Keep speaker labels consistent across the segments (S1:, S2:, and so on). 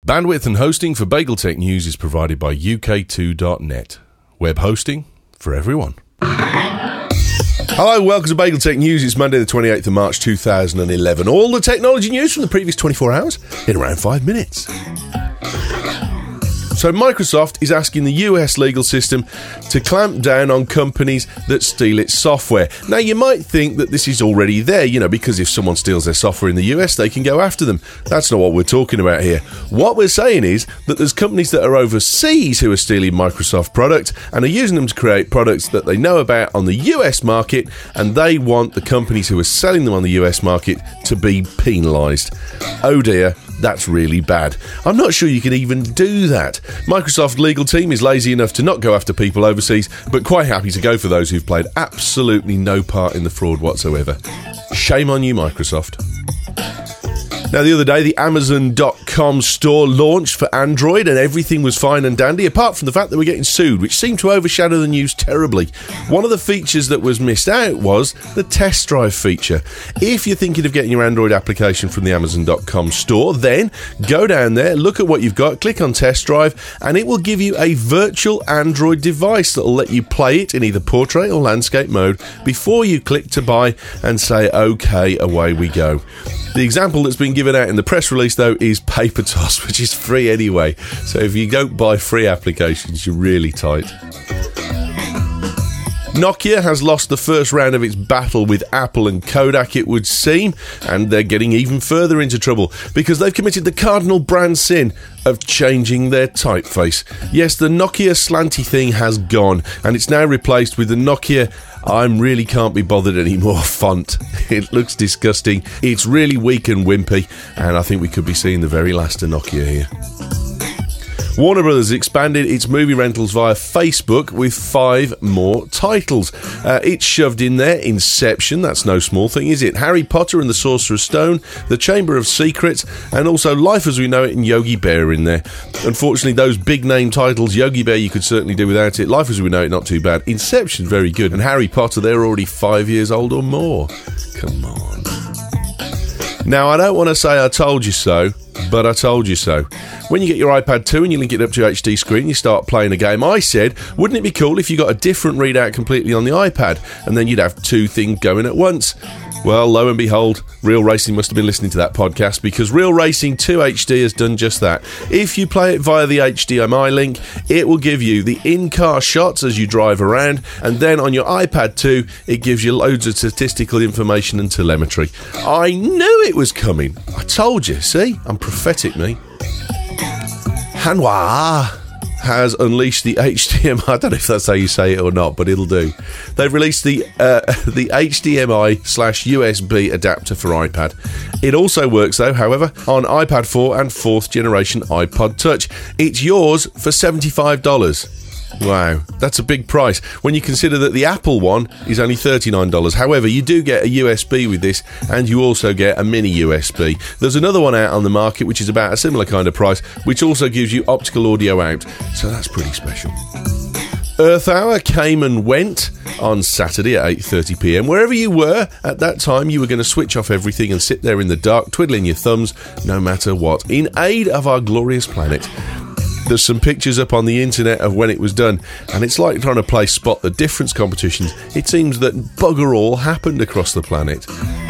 S1: Bandwidth and hosting for BagelTech News is provided by UK2.net. Web hosting for everyone. Hello, welcome to BagelTech News. It's Monday the 28th of March 2011. All the technology news from the previous 24 hours in around 5 minutes. So Microsoft is asking the US legal system to clamp down on companies that steal its software. Now, you might think that this is already there, because if someone steals their software in the US, they can go after them. That's not what we're talking about here. What we're saying is that there's companies that are overseas who are stealing Microsoft products and are using them to create products that they know about on the US market, and they want the companies who are selling them on the US market to be penalised. Oh dear. That's really bad. I'm not sure you can even do that. Microsoft legal team is lazy enough to not go after people overseas, but quite happy to go for those who've played absolutely no part in the fraud whatsoever. Shame on you, Microsoft. Now, the other day, the Amazon.com store launched for Android and everything was fine and dandy, apart from the fact that we're getting sued, which seemed to overshadow the news terribly. One of the features that was missed out was the test drive feature. If you're thinking of getting your Android application from the Amazon.com store, then go down there, look at what you've got, click on test drive, and it will give you a virtual Android device that will let you play it in either portrait or landscape mode before you click to buy and say, OK, away we go. The example that's been given out in the press release, though, is PaperToss, which is free anyway. So if you don't buy free applications, you're really tight. Nokia has lost the first round of its battle with Apple and Kodak, it would seem, and they're getting even further into trouble because they've committed the cardinal brand sin of changing their typeface. Yes, the Nokia slanty thing has gone, and it's now replaced with the Nokia I'm really can't be bothered anymore font. It looks disgusting, it's really weak and wimpy, and I think we could be seeing the very last of Nokia here. Warner Brothers expanded its movie rentals via Facebook with 5 more titles. It's shoved in there Inception, that's no small thing, is it? Harry Potter and the Sorcerer's Stone, The Chamber of Secrets, and also Life as We Know It and Yogi Bear in there. Unfortunately, those big name titles, Yogi Bear you could certainly do without it, Life as We Know It not too bad, Inception very good, and Harry Potter, they're already 5 years old or more. Come on. Now, I don't want to say I told you so, but I told you so. When you get your iPad 2 and you link it up to your HD screen, you start playing a game. I said, wouldn't it be cool if you got a different readout completely on the iPad, and then you'd have 2 things going at once? Well, lo and behold, Real Racing must have been listening to that podcast, because Real Racing 2 HD has done just that. If you play it via the HDMI link, it will give you the in-car shots as you drive around, and then on your iPad 2, it gives you loads of statistical information and telemetry. I knew it was coming. I told you, see? I'm prophetic, me. Hanwha has unleashed the HDMI. I don't know if that's how you say it or not, but it'll do. They've released the HDMI/USB adapter for iPad. It also works, though, however, on iPad 4 and 4th generation iPod Touch. It's yours for $75. Wow, that's a big price when you consider that the Apple one is only $39. However, you do get a USB with this, and you also get a mini USB. There's another one out on the market which is about a similar kind of price, which also gives you optical audio out, so that's pretty special. Earth Hour came and went on Saturday at 8:30pm. Wherever you were at that time, you were going to switch off everything and sit there in the dark, twiddling your thumbs, no matter what, in aid of our glorious planet. There's some pictures up on the internet of when it was done, and it's like trying to play Spot the Difference competitions. It seems that bugger all happened across the planet.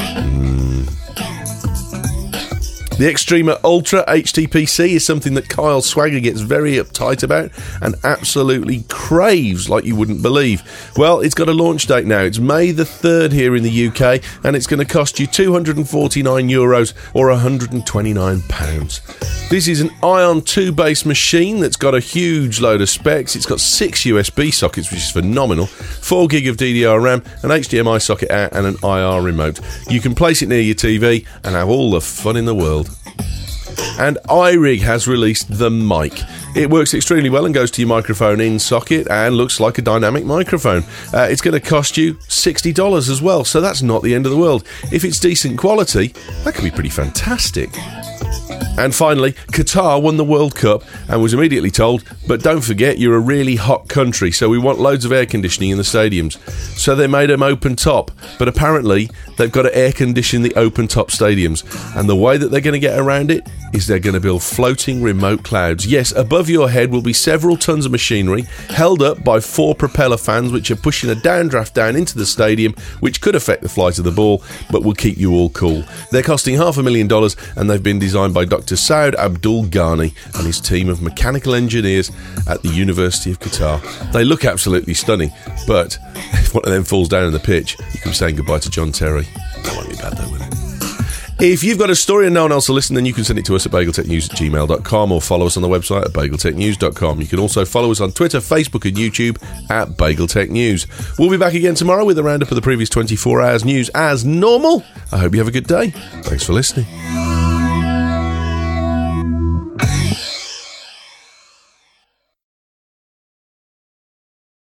S1: The Extrema Ultra HTPC is something that Kyle Swagger gets very uptight about and absolutely craves like you wouldn't believe. Well, it's got a launch date now. It's May the 3rd here in the UK, and it's going to cost you €249 or £129. This is an Ion 2 based machine that's got a huge load of specs. It's got 6 USB sockets, which is phenomenal, 4 gig of DDR RAM, an HDMI socket out, and an IR remote. You can place it near your TV and have all the fun in the world. And iRig has released the mic. It works extremely well and goes to your microphone in socket and looks like a dynamic microphone. It's going to cost you $60 as well, so that's not the end of the world. If it's decent quality, that could be pretty fantastic. And finally, Qatar won the World Cup and was immediately told, but don't forget you're a really hot country, so we want loads of air conditioning in the stadiums. So they made them open top, but apparently they've got to air condition the open top stadiums. And the way that they're going to get around it is they're going to build floating remote clouds. Yes, above your head will be several tons of machinery held up by 4 propeller fans which are pushing a downdraft down into the stadium, which could affect the flight of the ball, but will keep you all cool. They're costing $500,000 and they've been designed by Dr. Saud Abdul Ghani and his team of mechanical engineers at the University of Qatar. They look absolutely stunning, but if one of them falls down in the pitch, you can be saying goodbye to John Terry. That won't be bad though, will it? If you've got a story and no one else will listen, then you can send it to us at bageltechnews@gmail.com or follow us on the website at bageltechnews.com. You can also follow us on Twitter, Facebook and YouTube at BagelTechNews. We'll be back again tomorrow with a roundup of the previous 24 hours news as normal. I hope you have a good day. Thanks for listening.